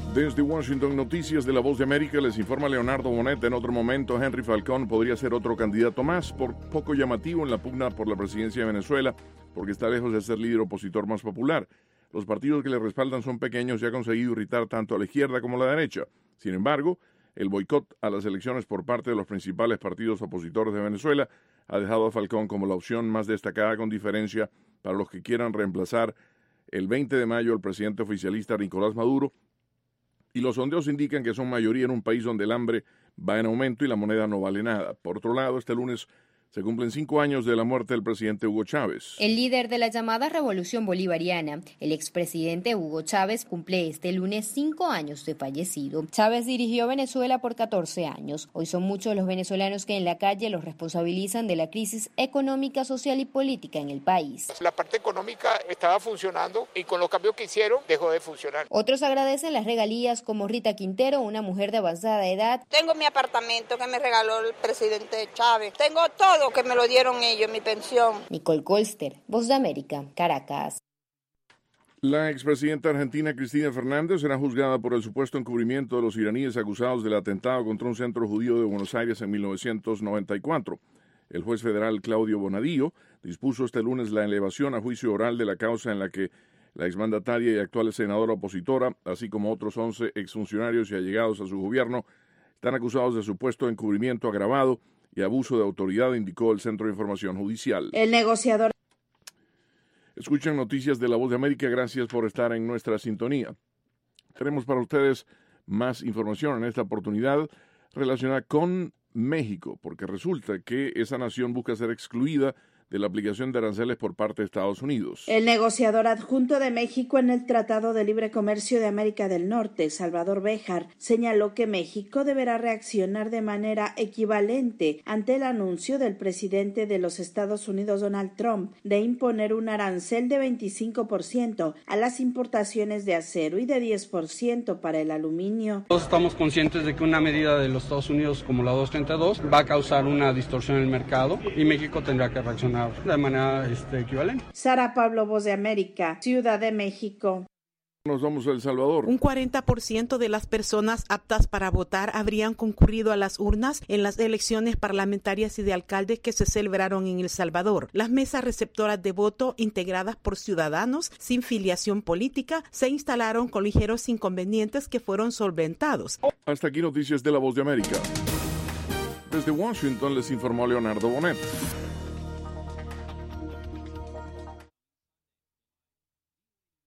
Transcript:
Desde Washington, noticias de La Voz de América, les informa Leonardo Bonet. En otro momento, Henry Falcón podría ser otro candidato más, por poco llamativo en la pugna por la presidencia de Venezuela, porque está lejos de ser líder opositor más popular. Los partidos que le respaldan son pequeños y ha conseguido irritar tanto a la izquierda como a la derecha. Sin embargo, el boicot a las elecciones por parte de los principales partidos opositores de Venezuela ha dejado a Falcón como la opción más destacada con diferencia para los que quieran reemplazar el 20 de mayo al presidente oficialista Nicolás Maduro, y los sondeos indican que son mayoría en un país donde el hambre va en aumento y la moneda no vale nada. Por otro lado, este lunes se cumplen 5 años de la muerte del presidente Hugo Chávez. El líder de la llamada Revolución Bolivariana, el expresidente Hugo Chávez, cumple este lunes 5 años de fallecido. Chávez dirigió Venezuela por 14 años. Hoy son muchos los venezolanos que en la calle los responsabilizan de la crisis económica, social y política en el país. La parte económica estaba funcionando y con los cambios que hicieron dejó de funcionar. Otros agradecen las regalías, como Rita Quintero, una mujer de avanzada edad. Tengo mi apartamento que me regaló el presidente Chávez. Tengo todo que me lo dieron ellos, mi pensión. Nicole Colster, Voz de América, Caracas. La expresidenta argentina Cristina Fernández será juzgada por el supuesto encubrimiento de los iraníes acusados del atentado contra un centro judío de Buenos Aires en 1994. El juez federal Claudio Bonadío dispuso este lunes la elevación a juicio oral de la causa en la que la exmandataria y actual senadora opositora, así como otros 11 exfuncionarios y allegados a su gobierno, están acusados de supuesto encubrimiento agravado y abuso de autoridad, indicó el Centro de Información Judicial. El negociador. Escuchen noticias de La Voz de América. Gracias por estar en nuestra sintonía. Tenemos para ustedes más información en esta oportunidad relacionada con México, porque resulta que esa nación busca ser excluida de la aplicación de aranceles por parte de Estados Unidos. El negociador adjunto de México en el Tratado de Libre Comercio de América del Norte, Salvador Béjar, señaló que México deberá reaccionar de manera equivalente ante el anuncio del presidente de los Estados Unidos, Donald Trump, de imponer un arancel de 25% a las importaciones de acero y de 10% para el aluminio. Todos estamos conscientes de que una medida de los Estados Unidos como la 232 va a causar una distorsión en el mercado y México tendrá que reaccionar de manera equivalente. Sara Pablo, Voz de América, Ciudad de México. Nos vamos a El Salvador. Un 40% de las personas aptas para votar habrían concurrido a las urnas en las elecciones parlamentarias y de alcaldes que se celebraron en El Salvador. Las mesas receptoras de voto, integradas por ciudadanos sin filiación política, se instalaron con ligeros inconvenientes que fueron solventados. Hasta aquí noticias de La Voz de América. Desde Washington les informó Leonardo Bonet.